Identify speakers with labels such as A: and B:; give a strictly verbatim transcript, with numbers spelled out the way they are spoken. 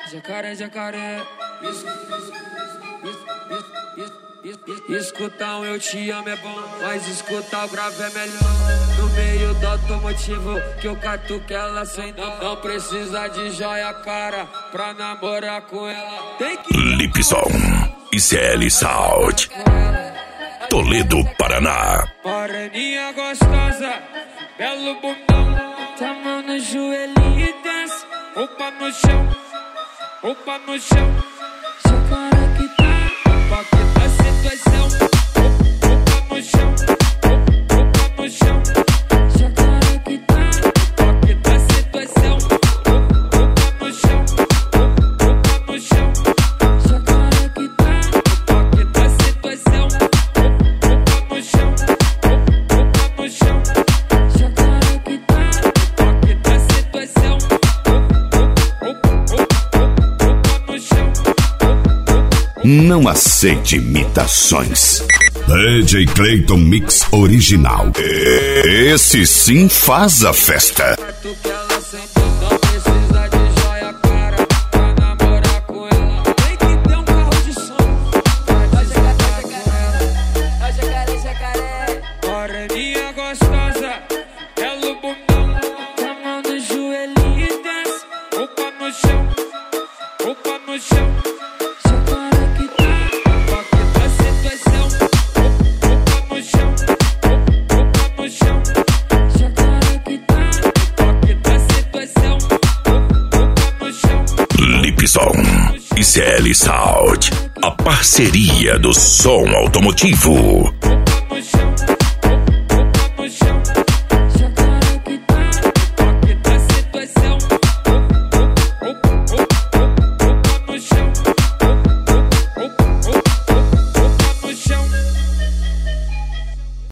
A: Jacaré, jacaré. Escutar um eu te amo é bom, mas escutar o grave é melhor. No meio do automotivo que eu catuque ela sem dó. Não precisa de joia cara pra namorar com ela. Tem que
B: Lipson e C L Sound, Toledo, Paraná.
A: Moreninha gostosa, belo bundão. Tá mão no joelhinho e desce. Opa no chão, opa no chão. Jacaré que tá, opa que tá situação. Opa no chão, opa no chão. Jacaré que tá, opa que tá situação. Opa no chão, opa no chão. Jacaré que tá, opa que tá situação. Opa no chão, opa no chão. Jacaré que tá, opa que tá situação.
B: Não aceite imitações. D J Clayton Mix Original. Esse sim faz a festa.
A: Não precisa de joia cara pra namorar com ela. Tem que ter um carro de som pra desatar com ela.
C: Ó jacaré, jacaré.
A: Moreninha gostosa, belo bundão. Tá mão no joelhinho e desce. Opa no chão, opa no chão. Jacaré que tá, opa que tá situação. Opa no chão, opa no chão. Jacaré que tá, opa que tá situação. Opa no chão.
B: Lipson e C L Sound, a parceria do som automotivo.